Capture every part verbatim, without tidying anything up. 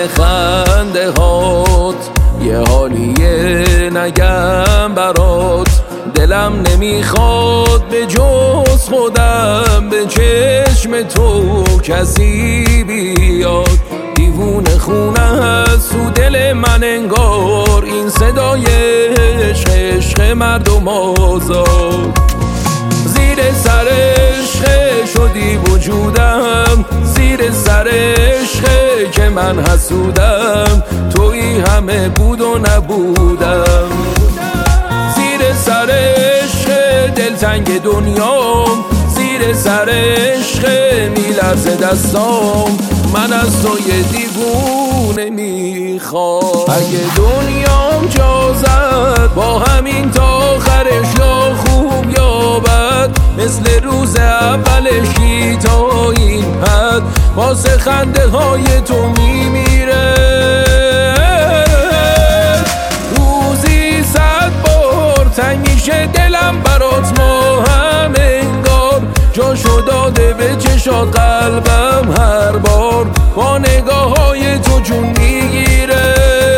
خنده هات یه حالیه نگم برات، دلم نمیخواد به جز خودم به چشم تو کسی بیاد. دیوونه خونه هست تو دل من انگار، این صدای عشق عشق مردم آزاد. زیر سر عشق شدی وجودم، زیر سر عشق که من حسودم، تویی همه بود و نبودم. زیر سر عشق دلتنگ دنیام، زیر سر عشق میلرزه دستام، من از تو یه دیوونه میخوام. اگه دنیام جا زد با همین تا آخرش، یا خوب یا بد، مثل روز اولشی تا این حد، واسه خنده های تو میمیره. روزی صد بار تنگ میشه دلم برات، ما هم انگار جاشو داده به چشات قلبم هر بار، با نگاه های تو جون میگیره.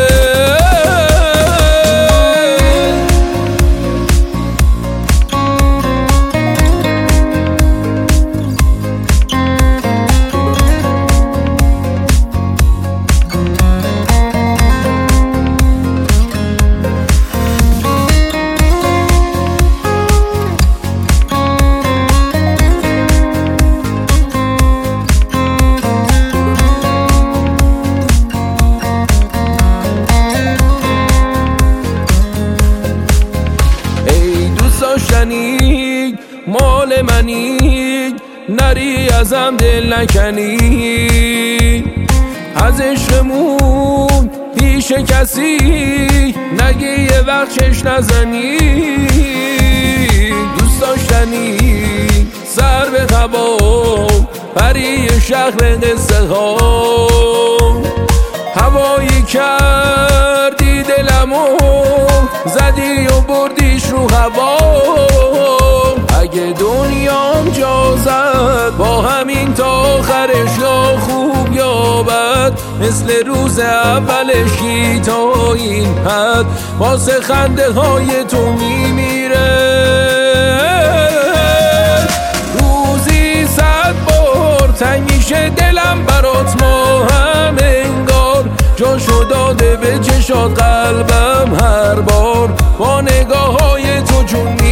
داشتنی مال منی، نری ازم دل نکنی، از عشقمون پیش کسی نگی یه وقت چش نزنی. دوست داشتنی سر به هوا پری شهر قصه ها، هوایی کردی دلمو زدی و بردیش رو هوا. اگه دنیام جا زد با همین تا آخرش، یا خوب یا بد، مثل روز اولشی تا این حد، واسه خنده های تو میمیره. روزی صد بار تنگ میشه دلم برات، ما هم انگار جاشو داده به چشات قلبم هر بار، با نگاه های تو جون